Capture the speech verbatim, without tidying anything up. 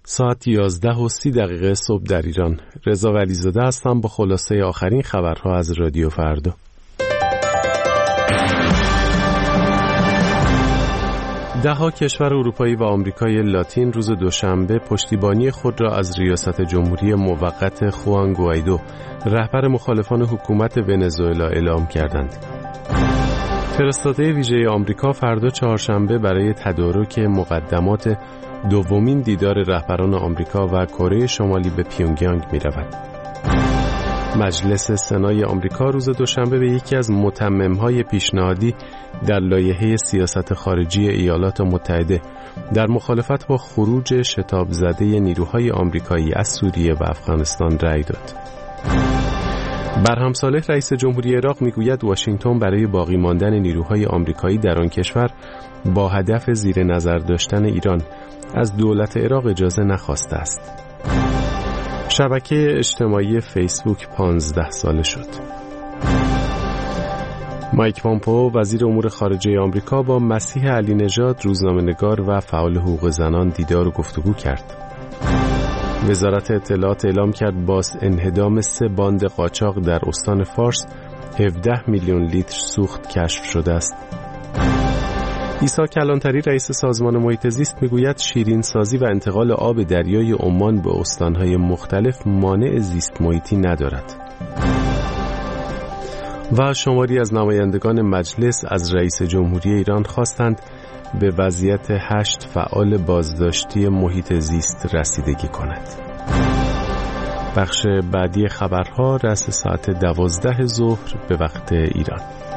ساعت یازده و سی دقیقه صبح در ایران. رضا ولیزاده هستم با خلاصه آخرین خبرها از رادیو فردا. ده‌ها کشور اروپایی و آمریکای لاتین روز دوشنبه پشتیبانی خود را از ریاست جمهوری موقت خوان گوایدو، رهبر مخالفان حکومت ونزوئلا، اعلام کردند. فرستاده ویژه آمریکا فردا چهارشنبه برای تدارک مقدمات دومین دیدار رهبران آمریکا و کره شمالی به پیونگیانگ می رود. مجلس سنای آمریکا روز دوشنبه به یکی از متمم‌های پیشنهادی در لایحه سیاست خارجی ایالات متحده در مخالفت با خروج شتاب زده نیروهای آمریکایی از سوریه و افغانستان رأی داد. برهم صالح رئیس جمهوری عراق میگوید واشنگتن برای باقی ماندن نیروهای آمریکایی در آن کشور با هدف زیر نظر داشتن ایران از دولت عراق اجازه نخواسته است. شبکه اجتماعی فیسبوک پانزده ساله شد. مایک پامپئو وزیر امور خارجه آمریکا با مسیح علی نژاد روزنامه‌نگار و فعال حقوق زنان دیدار و گفتگو کرد. وزارت اطلاعات اعلام کرد باز انهدام سه باند قاچاق در استان فارس هفده میلیون لیتر سوخت کشف شده است. عیسی کلانتری رئیس سازمان محیط زیست میگوید شیرین سازی و انتقال آب دریای عمان به استانهای مختلف مانع زیست محیطی ندارد. و شماری از نمایندگان مجلس از رئیس جمهوری ایران خواستند به وضعیت هشت فعال بازداشتی محیط زیست رسیدگی کند. بخش بعدی خبرها رأس ساعت دوازده ظهر به وقت ایران.